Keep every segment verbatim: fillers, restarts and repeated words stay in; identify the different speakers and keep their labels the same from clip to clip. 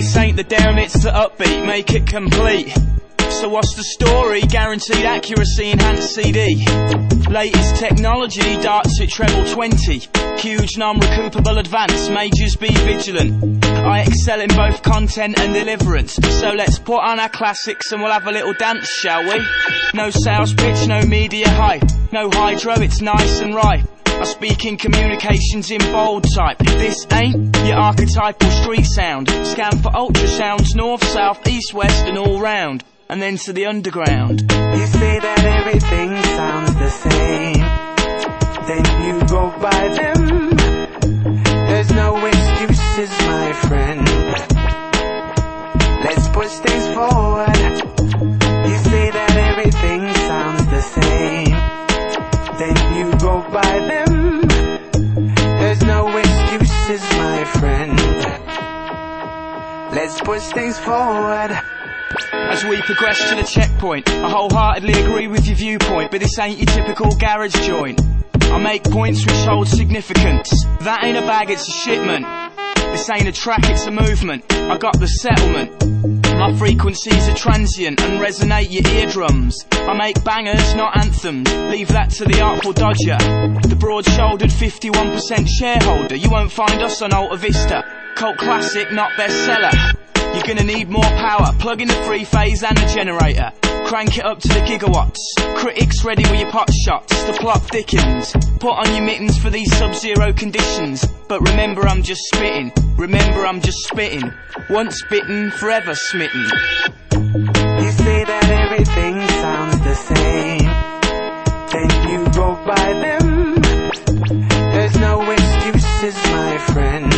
Speaker 1: This ain't the down, it's the upbeat, make it complete. So what's the story? Guaranteed accuracy, enhanced C D. Latest technology, darts at treble twenty. Huge non-recoupable advance, majors be vigilant. I excel in both content and deliverance. So let's put on our classics and we'll have a little dance, shall we? No sales pitch, no media hype. No hydro, it's nice and right. I speak in communications in bold type. This ain't your archetypal street sound. Scan for ultrasounds, north, south, east, west and all round. And then to the underground.
Speaker 2: You say that everything sounds the same, then you go by them. There's no excuses, my friend. Let's push things forward. You say that everything sounds the same, then you go by them. There's no excuses, my friend. Let's push things forward.
Speaker 1: As we progress to the checkpoint, I wholeheartedly agree with your viewpoint, but this ain't your typical garage joint. I make points which hold significance. That ain't a bag, it's a shipment. This ain't a track, it's a movement. I got the settlement. My frequencies are transient and resonate your eardrums. I make bangers, not anthems. Leave that to the Artful Dodger, the broad-shouldered fifty-one percent shareholder. You won't find us on Alta Vista. Cult classic, not bestseller. You're gonna need more power. Plug in the three-phase and the generator. Crank it up to the gigawatts. Critics ready with your pot shots. The plot thickens. Put on your mittens for these sub-zero conditions. But remember I'm just spitting. Remember I'm just spitting. Once bitten, forever smitten.
Speaker 2: You say that everything sounds the same, then you go by them. There's no excuses, my friend.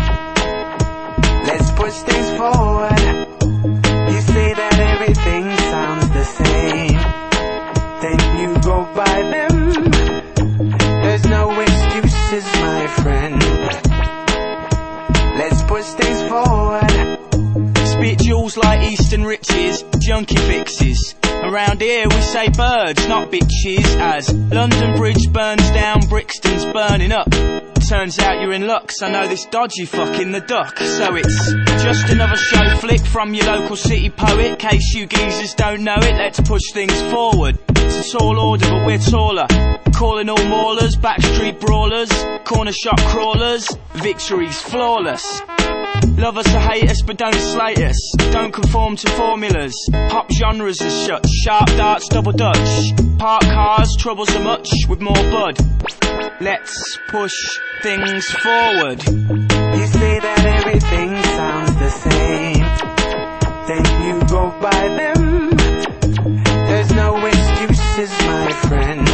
Speaker 2: Let's push things forward. You say that everything sounds the same, then you go by them. There's no excuses, my friend. Let's push things forward.
Speaker 1: Spit jewels like Eastern riches, junkie fixes. Around here we say birds, not bitches. As London Bridge burns down, Brixton's burning up. Turns out you're in luck, 'cause I know this dodgy fucking the duck. So it's just another show flick from your local city poet. Case you geezers don't know it, let's push things forward. It's a tall order but we're taller. Calling all maulers, backstreet brawlers, corner shop crawlers. Victory's flawless. Love us or hate us, but don't slate us. Don't conform to formulas. Pop genres are shut. Sharp darts, double dutch. Park cars, troubles are much with more bud. Let's push things forward.
Speaker 2: You say that everything sounds the same, then you go by them. There's no excuses, my friend.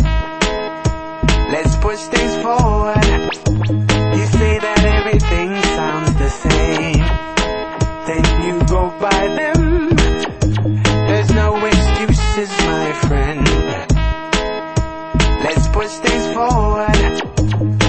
Speaker 2: Let's push things forward. You say that everything sounds the same, then you go by them. There's no excuses, my friend. Let's push things forward.